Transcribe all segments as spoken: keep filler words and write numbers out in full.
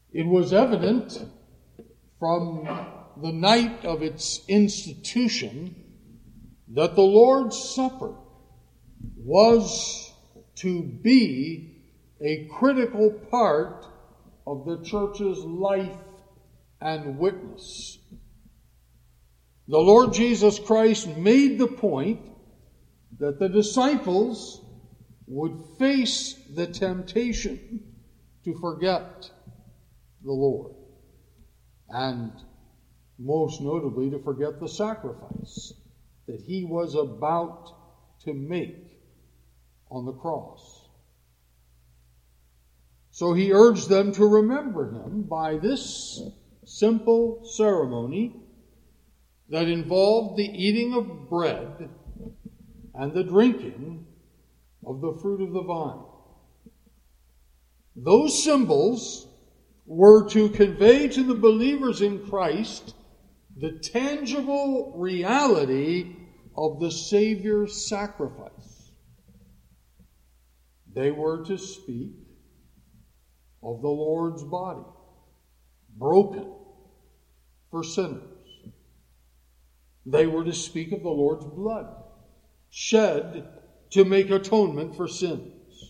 It was evident from the night of its institution that the Lord's Supper was to be a critical part of the church's life and witness. The Lord Jesus Christ made the point that the disciples would face the temptation to forget the Lord, and most notably to forget the sacrifice that he was about to make on the cross. So he urged them to remember him by this simple ceremony that involved the eating of bread and the drinking of the fruit of the vine. Those symbols were to convey to the believers in Christ the tangible reality of the Savior's sacrifice. They were to speak of the Lord's body, broken for sinners. They were to speak of the Lord's blood, shed to make atonement for sins.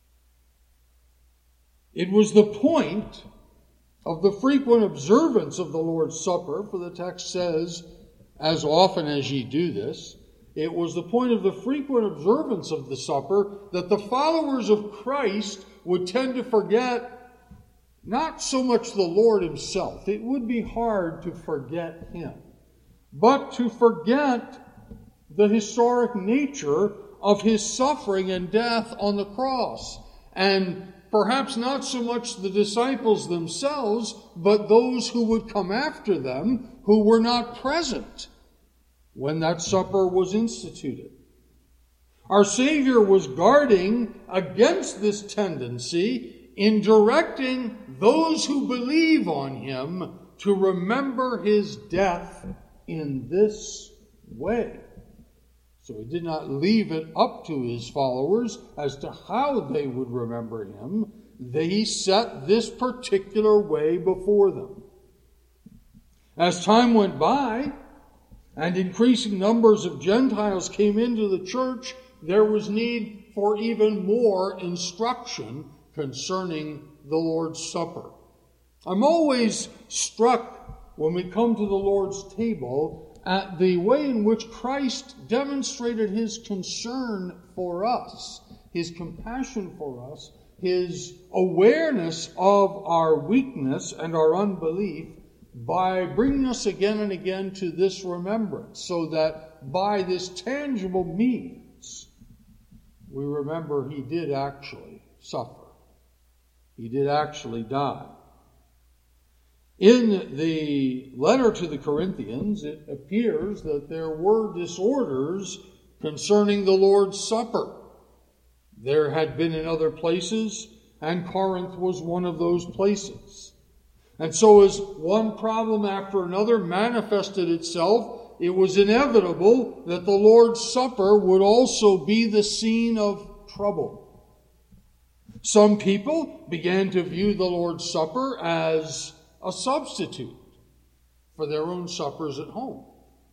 It was the point of the frequent observance of the Lord's Supper, for the text says, as often as ye do this, it was the point of the frequent observance of the supper that the followers of Christ would tend to forget not so much the Lord himself. It would be hard to forget him, but to forget the historic nature of his suffering and death on the cross. And perhaps not so much the disciples themselves, but those who would come after them who were not present when that supper was instituted. Our Savior was guarding against this tendency in directing those who believe on him to remember his death in this way. So he did not leave it up to his followers as to how they would remember him. They set this particular way before them. As time went by, and increasing numbers of Gentiles came into the church, there was need for even more instruction concerning the Lord's Supper. I'm always struck when we come to the Lord's table at the way in which Christ demonstrated his concern for us, his compassion for us, his awareness of our weakness and our unbelief by bringing us again and again to this remembrance, so that by this tangible means we remember he did actually suffer. He did actually die. In the letter to the Corinthians, it appears that there were disorders concerning the Lord's Supper. There had been in other places, and Corinth was one of those places. And so as one problem after another manifested itself, it was inevitable that the Lord's Supper would also be the scene of trouble. Some people began to view the Lord's Supper as a substitute for their own suppers at home.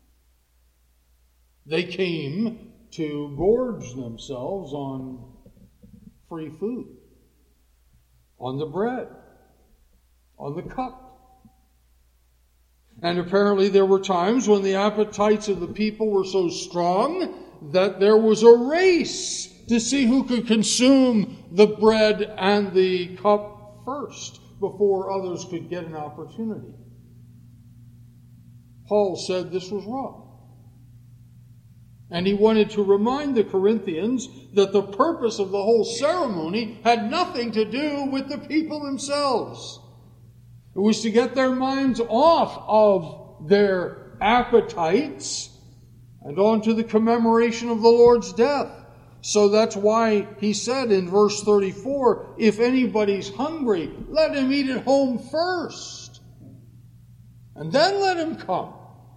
They came to gorge themselves on free food, on the bread, on the cup. And apparently there were times when the appetites of the people were so strong that there was a race to see who could consume the bread and the cup first, before others could get an opportunity. Paul said this was wrong. And he wanted to remind the Corinthians that the purpose of the whole ceremony had nothing to do with the people themselves. It was to get their minds off of their appetites and onto the commemoration of the Lord's death. So that's why he said in verse thirty-four, if anybody's hungry, let him eat at home first, and then let him come.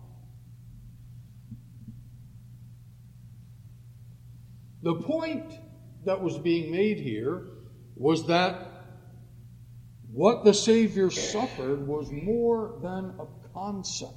The point that was being made here was that what the Savior suffered was more than a concept.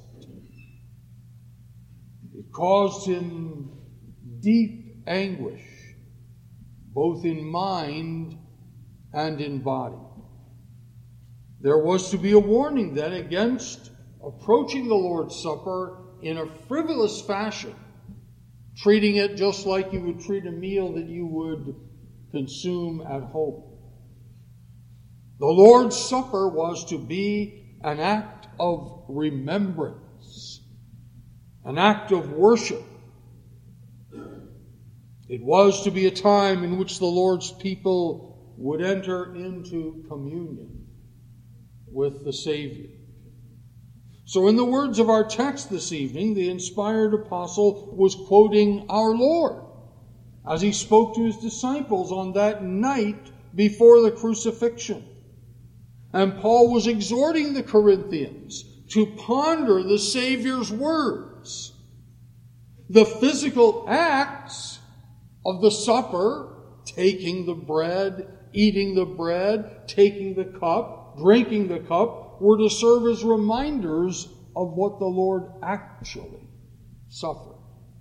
It caused him deep anguish, both in mind and in body. There was to be a warning then against approaching the Lord's Supper in a frivolous fashion, treating it just like you would treat a meal that you would consume at home. The Lord's Supper was to be an act of remembrance, an act of worship. It was to be a time in which the Lord's people would enter into communion with the Savior. So in the words of our text this evening, the inspired apostle was quoting our Lord as he spoke to his disciples on that night before the crucifixion. And Paul was exhorting the Corinthians to ponder the Savior's words. The physical acts of the supper, taking the bread, eating the bread, taking the cup, drinking the cup, were to serve as reminders of what the Lord actually suffered.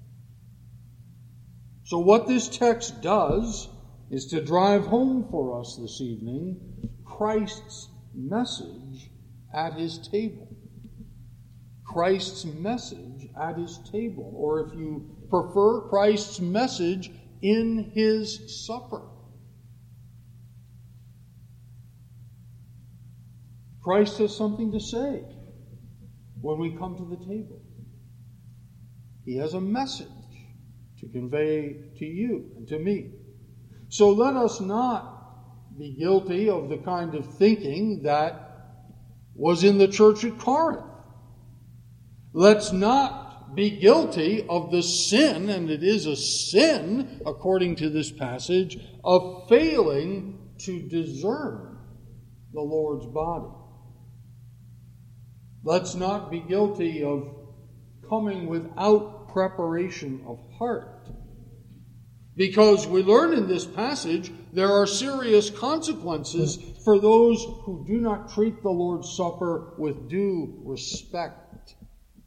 So what this text does is to drive home for us this evening Christ's message at his table. Christ's message at his table, or if you prefer, Christ's message in his supper. Christ has something to say when we come to the table. He has a message to convey to you and to me. So let us not be guilty of the kind of thinking that was in the church at Corinth. Let's not be guilty of the sin, and it is a sin, according to this passage, of failing to discern the Lord's body. Let's not be guilty of coming without preparation of heart. Because we learn in this passage there are serious consequences for those who do not treat the Lord's Supper with due respect,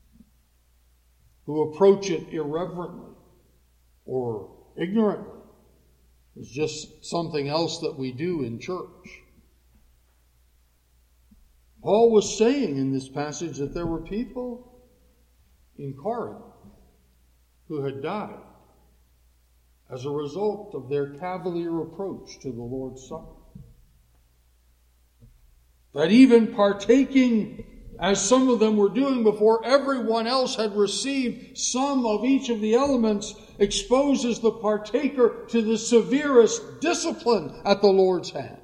who approach it irreverently or ignorantly. It's just something else that we do in church. Paul was saying in this passage that there were people in Corinth who had died as a result of their cavalier approach to the Lord's Supper. That even partaking, as some of them were doing before everyone else had received some of each of the elements, exposes the partaker to the severest discipline at the Lord's hand.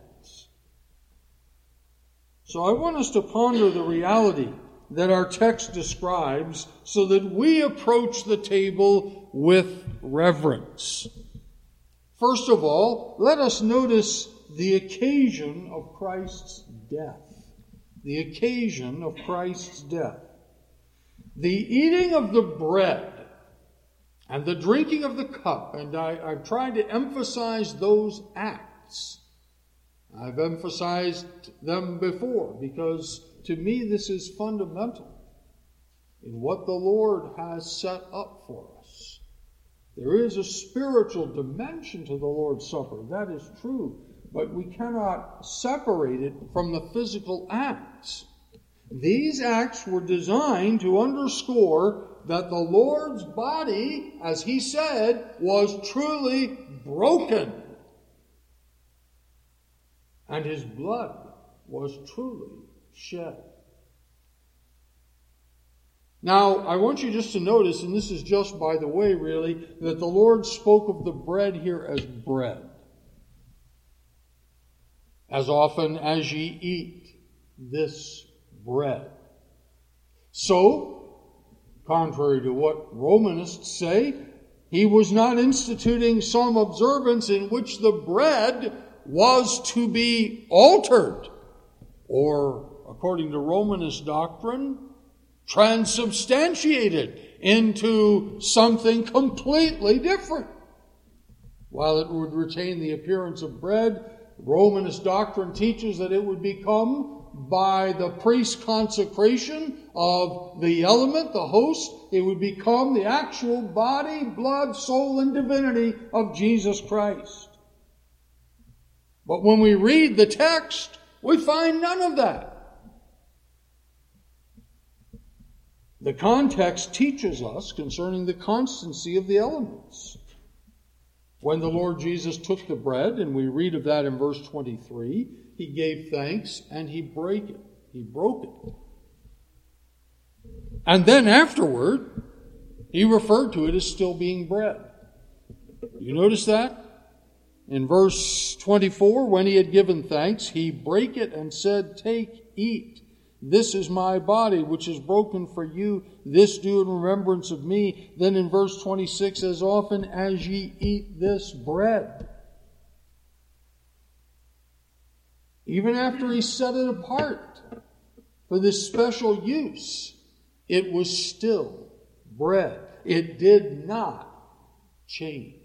So I want us to ponder the reality that our text describes so that we approach the table with reverence. First of all, let us notice the occasion of Christ's death. The occasion of Christ's death. The eating of the bread and the drinking of the cup, and I, I've tried to emphasize those acts. I've emphasized them before because to me this is fundamental in what the Lord has set up for us. There is a spiritual dimension to the Lord's Supper, that is true, but we cannot separate it from the physical acts. These acts were designed to underscore that the Lord's body, as he said, was truly broken. And his blood was truly shed. Now, I want you just to notice, and this is just by the way, really, that the Lord spoke of the bread here as bread. As often as ye eat this bread. So, contrary to what Romanists say, he was not instituting some observance in which the bread was to be altered, or, according to Romanist doctrine, transubstantiated into something completely different. While it would retain the appearance of bread, Romanist doctrine teaches that it would become by the priest's consecration of the element, the host, it would become the actual body, blood, soul, and divinity of Jesus Christ. But when we read the text, we find none of that. The context teaches us concerning the constancy of the elements. When the Lord Jesus took the bread, and we read of that in verse twenty-three, he gave thanks and he broke it. He broke it. And then afterward, he referred to it as still being bread. You notice that? In verse twenty-four, when he had given thanks, he brake it and said, "Take, eat. This is my body, which is broken for you. This do in remembrance of me." Then in verse twenty-six, "As often as ye eat this bread." Even after he set it apart for this special use, it was still bread. It did not change.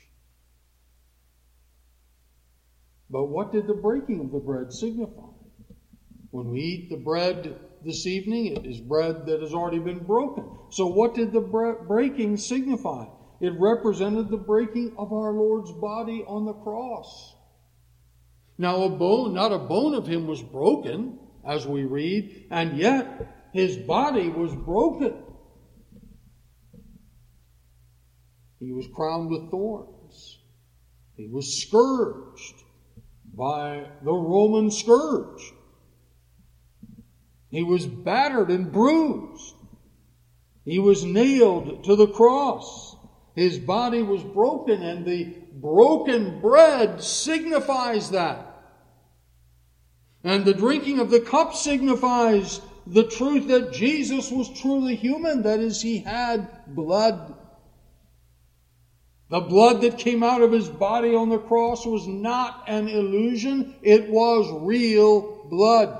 But what did the breaking of the bread signify? When we eat the bread this evening, it is bread that has already been broken. So what did the bre- breaking signify? It represented the breaking of our Lord's body on the cross. Now a bone, not a bone of him was broken, as we read, and yet his body was broken. He was crowned with thorns. He was scourged by the Roman scourge. He was battered and bruised. He was nailed to the cross. His body was broken, and the broken bread signifies that. And the drinking of the cup signifies the truth that Jesus was truly human. That is, he had blood. The blood that came out of his body on the cross was not an illusion. It was real blood.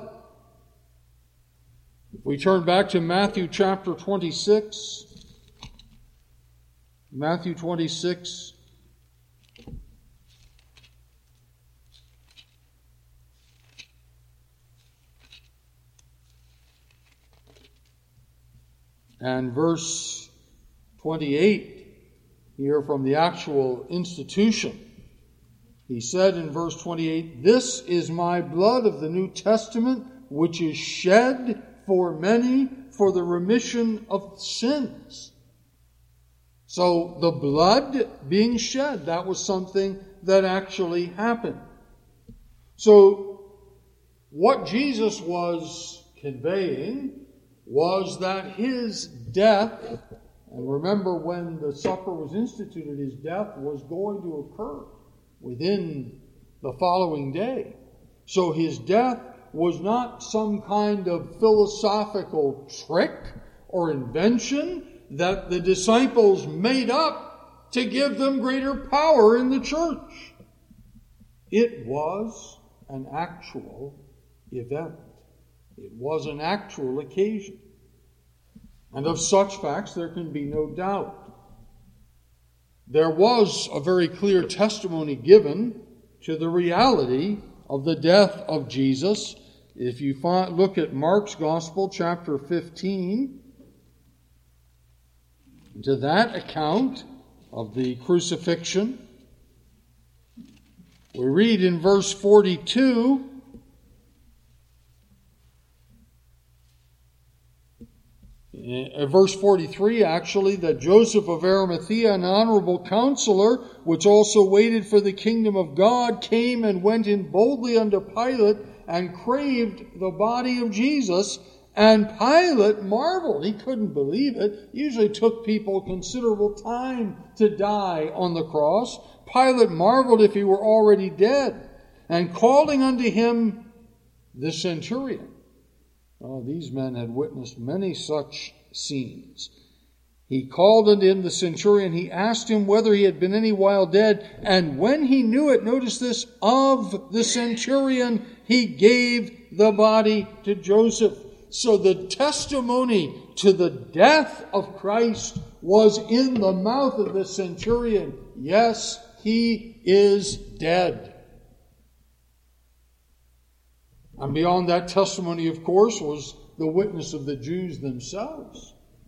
If we turn back to Matthew chapter twenty-six, Matthew twenty-six, and verse twenty-eight, here from the actual institution. He said in verse twenty-eight, "This is my blood of the New Testament, which is shed for many for the remission of sins." So the blood being shed, that was something that actually happened. So what Jesus was conveying was that his death, and remember when the supper was instituted, his death was going to occur within the following day. So his death was not some kind of philosophical trick or invention that the disciples made up to give them greater power in the church. It was an actual event. It was an actual occasion. And of such facts there can be no doubt. There was a very clear testimony given to the reality of the death of Jesus. If you find, look at Mark's Gospel, chapter fifteen, to that account of the crucifixion, we read in verse forty-two, in verse forty-three actually, that Joseph of Arimathea, an honorable counselor, which also waited for the kingdom of God, came and went in boldly unto Pilate, and craved the body of Jesus. And Pilate marveled. He couldn't believe it. It usually took people considerable time to die on the cross. Pilate marveled if he were already dead. And calling unto him the centurion. Oh, these men had witnessed many such scenes. He called unto him the centurion. He asked him whether he had been any while dead. And when he knew it, notice this, of the centurion, he gave the body to Joseph. So the testimony to the death of Christ was in the mouth of the centurion. Yes, he is dead. And beyond that testimony, of course, was the witness of the Jews themselves.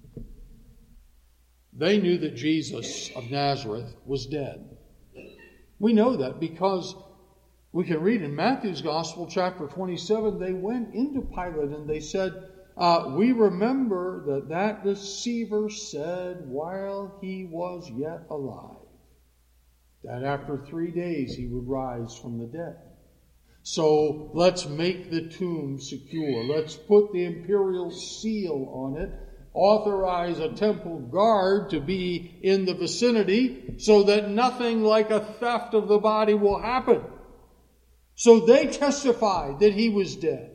They knew that Jesus of Nazareth was dead. We know that because we can read in Matthew's Gospel, chapter twenty-seven, they went into Pilate and they said, uh, we remember that that deceiver said while he was yet alive, that after three days he would rise from the dead. So let's make the tomb secure. Let's put the imperial seal on it. Authorize a temple guard to be in the vicinity so that nothing like a theft of the body will happen. So they testified that he was dead.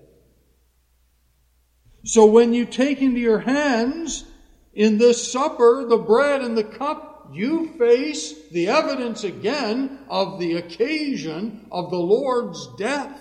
So when you take into your hands in this supper the bread and the cup, you face the evidence again of the occasion of the Lord's death.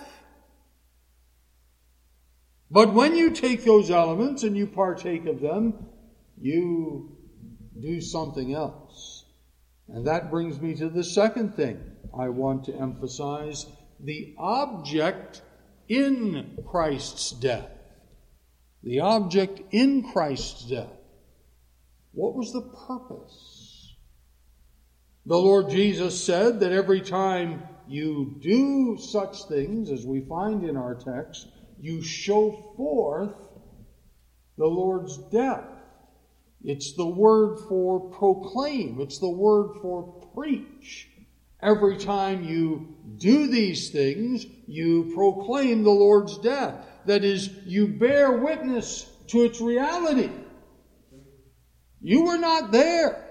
But when you take those elements and you partake of them, you do something else. And that brings me to the second thing I want to emphasize, the object in Christ's death. The object in Christ's death. What was the purpose? The Lord Jesus said that every time you do such things, as we find in our text, you show forth the Lord's death. It's the word for proclaim. It's the word for preach. Every time you do these things, you proclaim the Lord's death. That is, you bear witness to its reality. You were not there.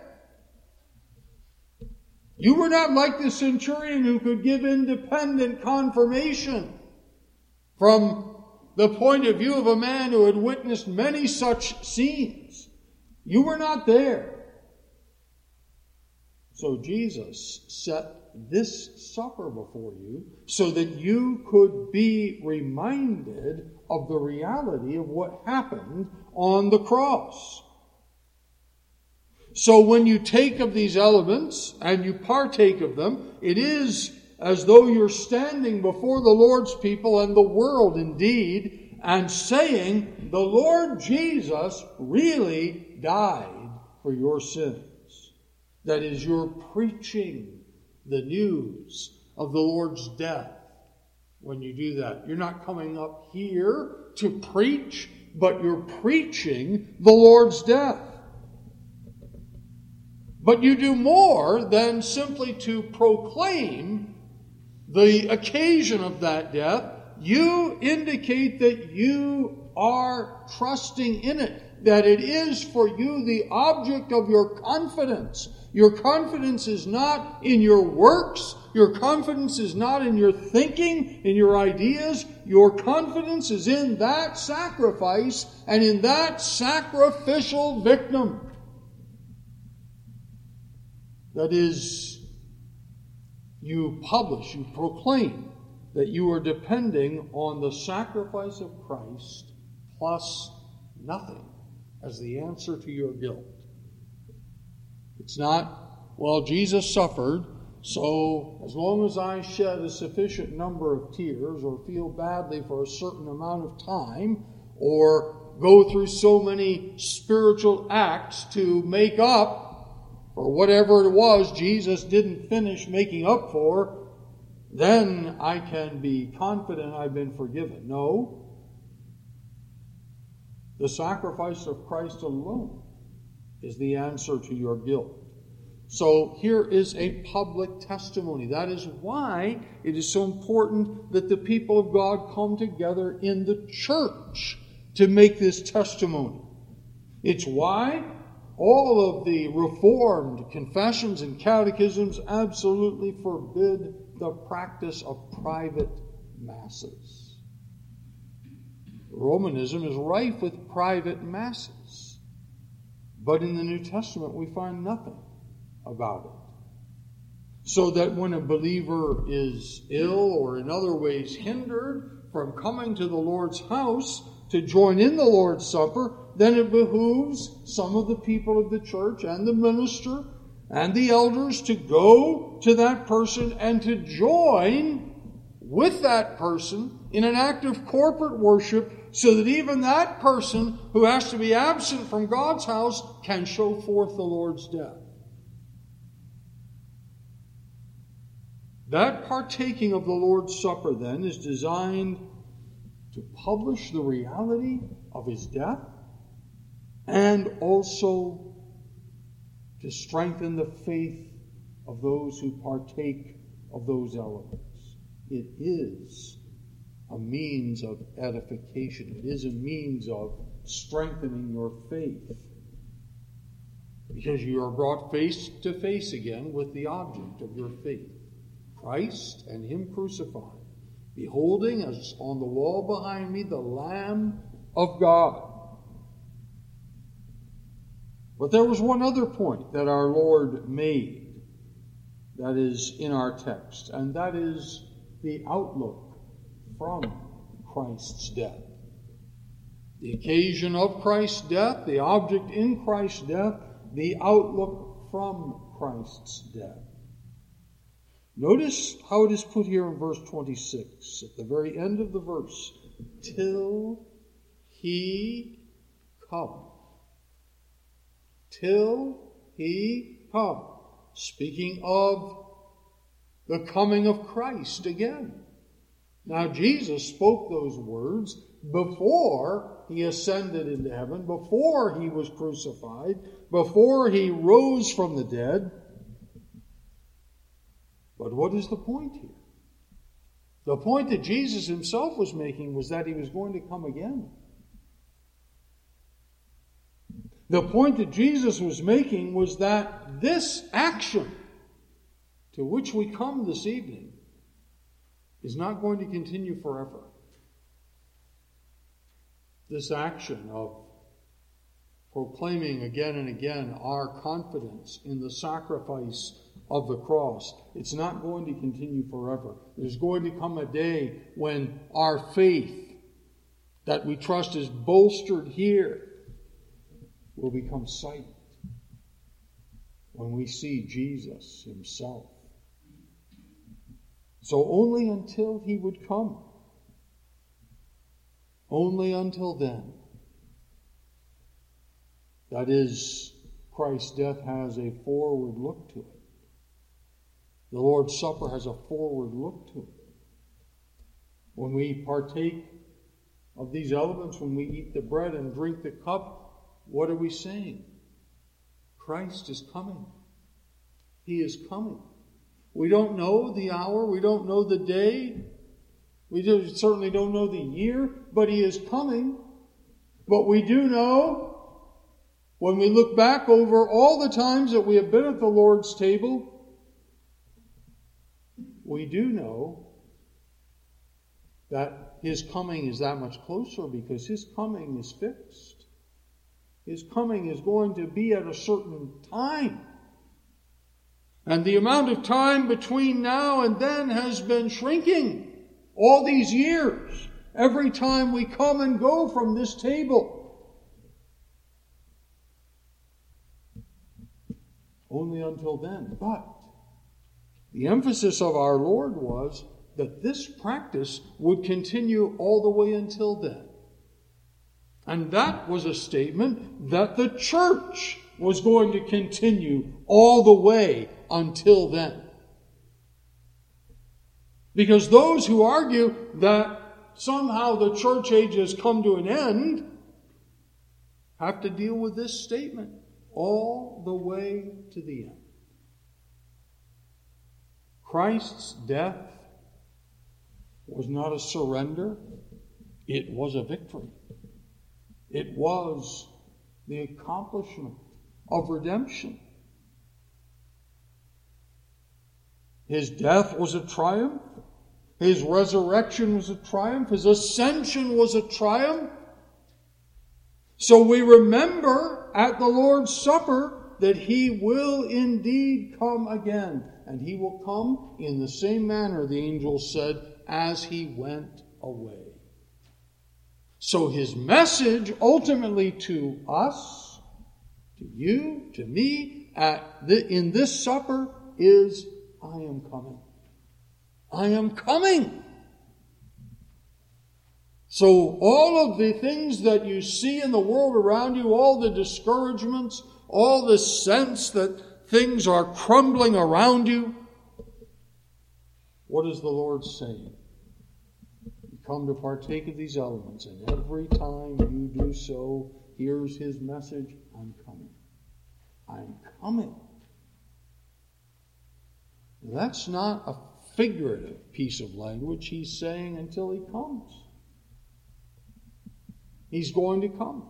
You were not like the centurion who could give independent confirmation from the point of view of a man who had witnessed many such scenes. You were not there. So Jesus set this supper before you so that you could be reminded of the reality of what happened on the cross. So when you take of these elements and you partake of them, it is as though you're standing before the Lord's people and the world indeed, and saying, the Lord Jesus really died for your sins. That is, you're preaching the news of the Lord's death when you do that. You're not coming up here to preach, but you're preaching the Lord's death. But you do more than simply to proclaim the occasion of that death. You indicate that you are trusting in it, that it is for you the object of your confidence. Your confidence is not in your works. Your confidence is not in your thinking, in your ideas. Your confidence is in that sacrifice and in that sacrificial victim. That is, you publish, you proclaim that you are depending on the sacrifice of Christ plus nothing as the answer to your guilt. It's not, well, Jesus suffered, so as long as I shed a sufficient number of tears or feel badly for a certain amount of time or go through so many spiritual acts to make up for whatever it was Jesus didn't finish making up for, then I can be confident I've been forgiven. No. The sacrifice of Christ alone is the answer to your guilt. So here is a public testimony. That is why it is so important that the people of God come together in the church to make this testimony. It's why all of the Reformed confessions and catechisms absolutely forbid the practice of private masses. Romanism is rife with private masses. But in the New Testament we find nothing about it. So that when a believer is ill or in other ways hindered from coming to the Lord's house to join in the Lord's Supper, then it behooves some of the people of the church and the minister and the elders to go to that person and to join with that person in an act of corporate worship, so that even that person who has to be absent from God's house can show forth the Lord's death. That partaking of the Lord's Supper, then, is designed to publish the reality of his death and also to strengthen the faith of those who partake of those elements. It is a means of edification. It is a means of strengthening your faith, because you are brought face to face again with the object of your faith, Christ and him crucified, beholding, as on the wall behind me, the Lamb of God. But there was one other point that our Lord made that is in our text, and that is the outlook from Christ's death. The occasion of Christ's death, the object in Christ's death, the outlook from Christ's death. Notice how it is put here in verse twenty-six, at the very end of the verse, till he come. Till he come. Speaking of the coming of Christ again. Now, Jesus spoke those words before he ascended into heaven, before he was crucified, before he rose from the dead. But what is the point here? The point that Jesus himself was making was that he was going to come again. The point that Jesus was making was that this action to which we come this evening is not going to continue forever. This action of proclaiming again and again our confidence in the sacrifice of the cross, it's not going to continue forever. There's going to come a day when our faith that we trust is bolstered here will become silent when we see Jesus himself. So only until he would come, only until then, that is, Christ's death has a forward look to it. The Lord's Supper has a forward look to it. When we partake of these elements, when we eat the bread and drink the cup, what are we saying? Christ is coming. He is coming. We don't know the hour. We don't know the day. We certainly don't know the year, but he is coming. But we do know, when we look back over all the times that we have been at the Lord's table, we do know that his coming is that much closer, because his coming is fixed. His coming is going to be at a certain time. And the amount of time between now and then has been shrinking all these years. Every time we come and go from this table. Only until then. But the emphasis of our Lord was that this practice would continue all the way until then. And that was a statement that the church was going to continue all the way until then. Because those who argue that somehow the church age has come to an end have to deal with this statement all the way to the end. Christ's death was not a surrender, it was a victory. It was the accomplishment of redemption. His death was a triumph. His resurrection was a triumph. His ascension was a triumph. So we remember at the Lord's Supper that he will indeed come again. And he will come in the same manner, the angel said, as he went away. So his message ultimately to us, to you, to me, at the, in this supper is, I am coming. I am coming. So all of the things that you see in the world around you, all the discouragements, all the sense that things are crumbling around you, what is the Lord saying? You come to partake of these elements, and every time you do so, here's his message: I'm coming. I'm coming. That's not a figurative piece of language. He's saying until he comes. He's going to come.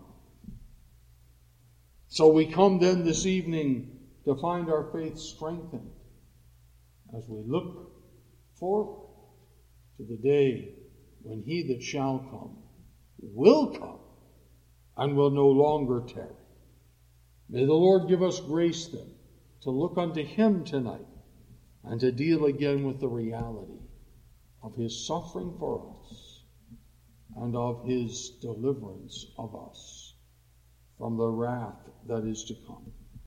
So we come then this evening to find our faith strengthened as we look forward to the day when he that shall come will come and will no longer tarry. May the Lord give us grace then to look unto him tonight and to deal again with the reality of his suffering for us and of his deliverance of us from the wrath that is to come.